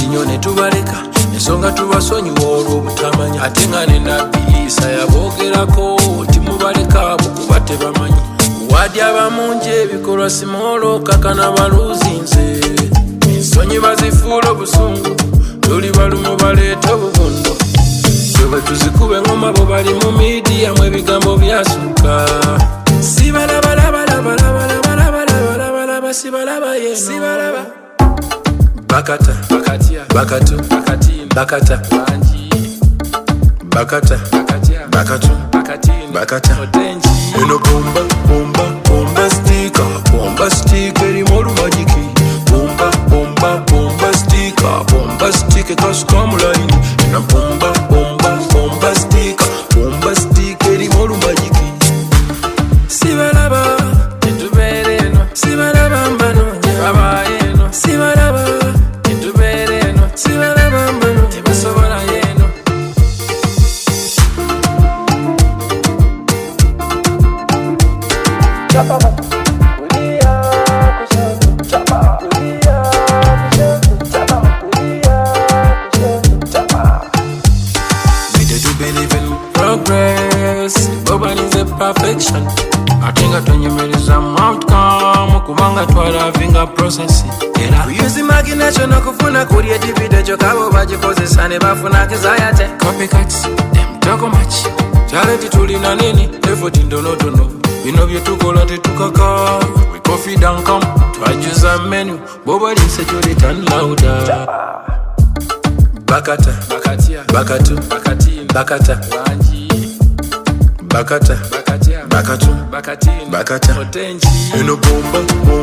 kinyone tubaleka ensonga tubasonyiwa olw'obutamanya ate nga ne nabbi Isa yaboogerako timubaleka kuba tebamanyi wadi abamungi ebikolwa simolo kakana baluzinze ensonyi bazifuula obusungu tuli balumu baleeta obuvundo bwe tuzikuba engoma bo bali mu midiya mu ebigambo byasuka sibalabalabalabalabalabalabalaba sibalaba yeno sibalaba bakata bakatia bakatu bakatin bakata banji bakata bakatia bakatu bakatin bakata otenji eno bomba bomba bomba stick erimolu magiki bomba bomba bomba stick kasukamulaini ena bomba bomba bomba stick erimolu magiki sibalaba etubere eno sibalaba mbano baba eno sibalaba etubere eno sibalaba mbano tebasobola yeno chapa kulia kushoto chapa kulia kushoto chapa kulia kushoto chapa we do believe in progress Boba is a perfection atenga tonyemeriza outcome kubanga twalavinga process era we use imagination okufuna creativity jokabo bagikozesa ne bafuna kizayate copycats them talk much talent tulina nini effort ndonotono bino byetukola tetukaka we coffee down come twajuza menu Boba is a jolly turn louder bakata bakatia bakatu bakatin bakata banji bakata bakatia bakatu bakatin bakata otenji eno bomba